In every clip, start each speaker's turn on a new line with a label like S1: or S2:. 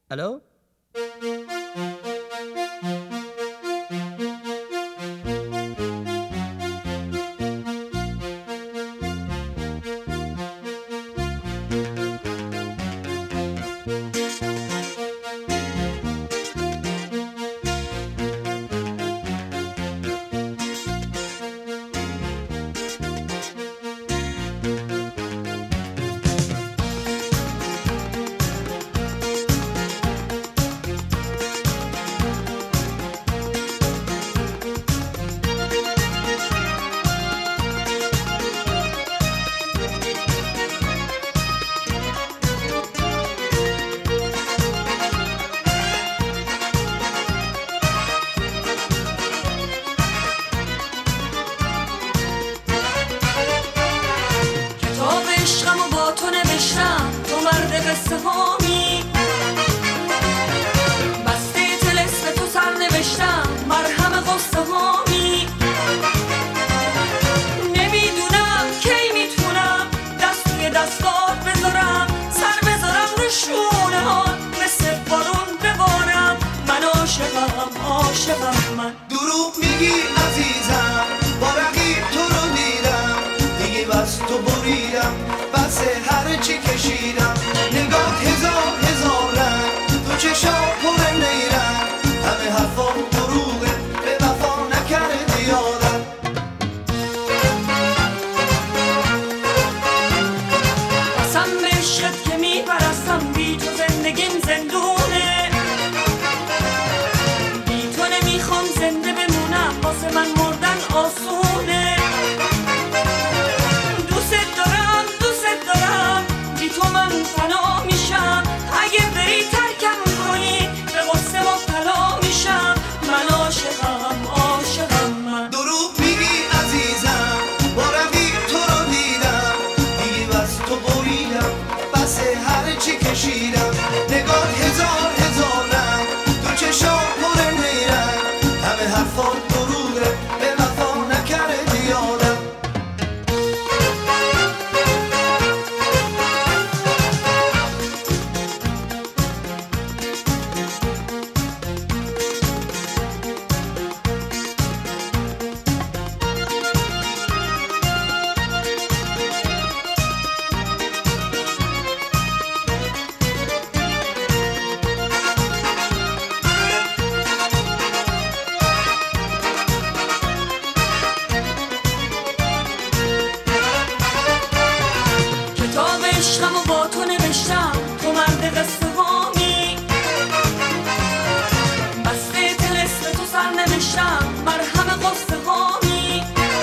S1: الو.
S2: قصه هامی بسته طلسم تو سر نوشتم مرهم قصه هامی نمیدونم کی میتونم دست توی دستات بذارم سر بذارم رو شونه هات مثل بارون ببارم من عاشقم من
S3: دروغ میگی عزیزم با رقیب تو رو دیدم دیگه بس تو بریدم بس هر چی کشیدم نگاه هزار رنگ تو چشام پر نیرم همه حرفا دروغه به وفا نکردی یادم
S2: قسم به عشقت که میپرستم بی تو زندگیم زندونه بی تو نمیخوام زنده بمونم واسه من مردن آسونه دوست دارم بی تو من فنا میشم اگه بری ترکم کنی به غصه مبتلا میشم من عاشقم من
S3: دروغ میگی عزیزم با رقیب تو رو دیدم دیگه بس تو بریدم بس هر چی کشیدم نگاه هزار رنگ تو چشام پر نیرم همه حرفا دروغه به وفا نکردی یادم
S2: عشقمو با تو نوشتم تو مرد قصه هامی بسته طلسم تو سر نوشتم مرهم قصه هامی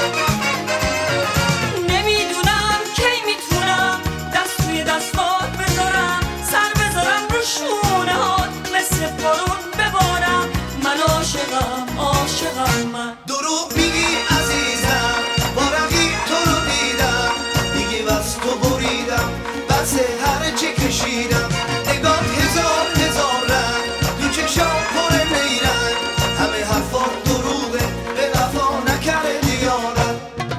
S2: نمیدونم کی میتونم دست توی دستات بذارم سر بذارم رو شونه هات مثل بارون ببارم من عاشقم من
S3: دروغ میگی عزیزم با رقیب تو رو دیدم دیگه بس تو بریدم بس هر چی کشیدم نگاه هزار رنگ تو چشام پر نیرنگ همه حرفا دروغه به وفا نکردی یادم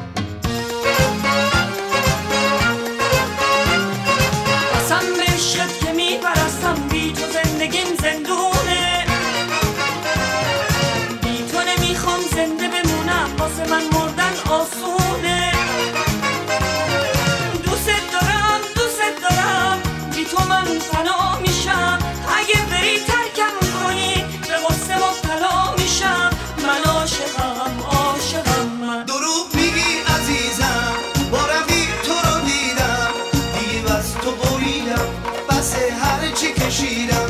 S2: قسم به عشقت که میپرستم بی تو زندگیم زندونه بی تو نمیخوام زنده بمونم واسه من مردن آسونه دوست دارم بی تو من فنا میشم اگه بری ترکم کنی به غصه مبتلا میشم من عاشقم من
S3: دروغ میگی عزیزم با رقیب تو رو دیدم دیگه بس تو بریدم بس هر چی کشیدم